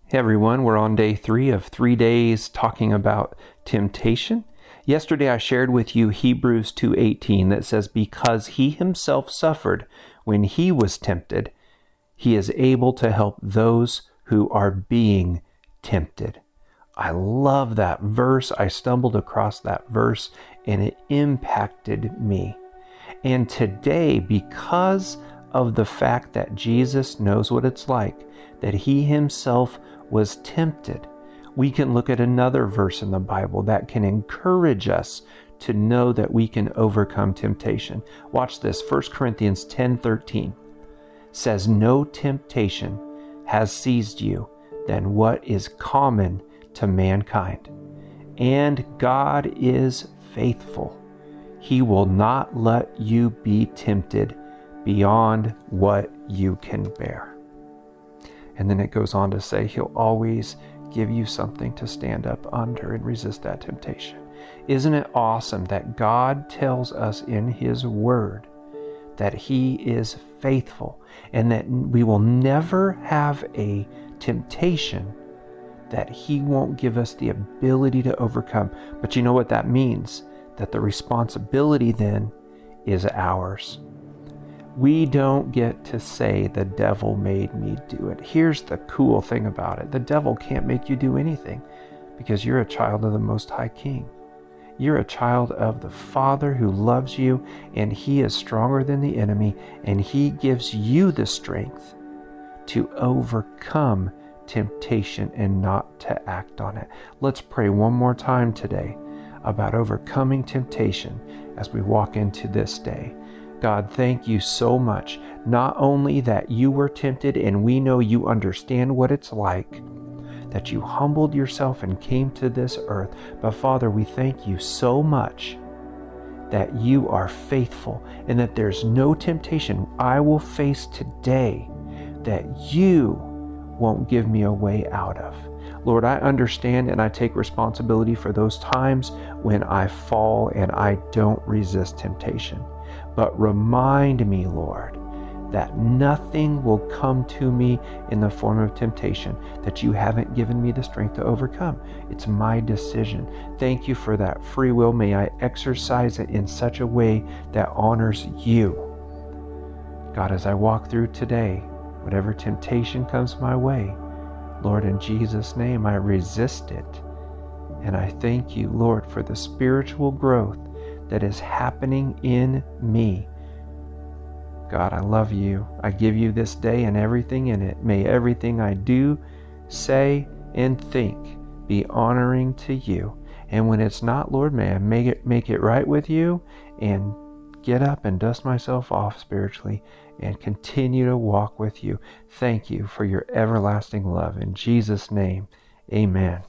Hey everyone, we're on day 3 of 3 days talking about temptation. Yesterday I shared with you Hebrews 2:18 that says, because he himself suffered when he was tempted, he is able to help those who are being tempted. I love that verse. I stumbled across that verse and it impacted me. And today, because of the fact that Jesus knows what it's like, that he himself was tempted, we can look at another verse in the Bible that can encourage us to know that we can overcome temptation. Watch this. 1 Corinthians 10:13 says, no temptation has seized you than what is common to mankind. And God is faithful. He will not let you be tempted beyond what you can bear. And then it goes on to say he'll always give you something to stand up under and resist that temptation. Isn't it awesome that God tells us in his word that he is faithful and that we will never have a temptation that he won't give us the ability to overcome? But you know what that means? That the responsibility then is ours. We don't get to say the devil made me do it. Here's the cool thing about it. The devil can't make you do anything because you're a child of the Most High King. You're a child of the Father who loves you, and he is stronger than the enemy, and he gives you the strength to overcome temptation and not to act on it. Let's pray one more time today about overcoming temptation as we walk into this day. God, thank you so much, not only that you were tempted and we know you understand what it's like, that you humbled yourself and came to this earth, but Father, we thank you so much that you are faithful and that there's no temptation I will face today that you won't give me a way out of. Lord, I understand and I take responsibility for those times when I fall and I don't resist temptation. But remind me, Lord, that nothing will come to me in the form of temptation that you haven't given me the strength to overcome. It's my decision. Thank you for that free will. May I exercise it in such a way that honors you. God, as I walk through today, whatever temptation comes my way, Lord, in Jesus' name, I resist it. And I thank you, Lord, for the spiritual growth that is happening in me. God, I love you. I give you this day and everything in it. May everything I do, say, and think be honoring to you. And when it's not, Lord, may I make it right with you and get up and dust myself off spiritually and continue to walk with you. Thank you for your everlasting love. In Jesus' name, amen.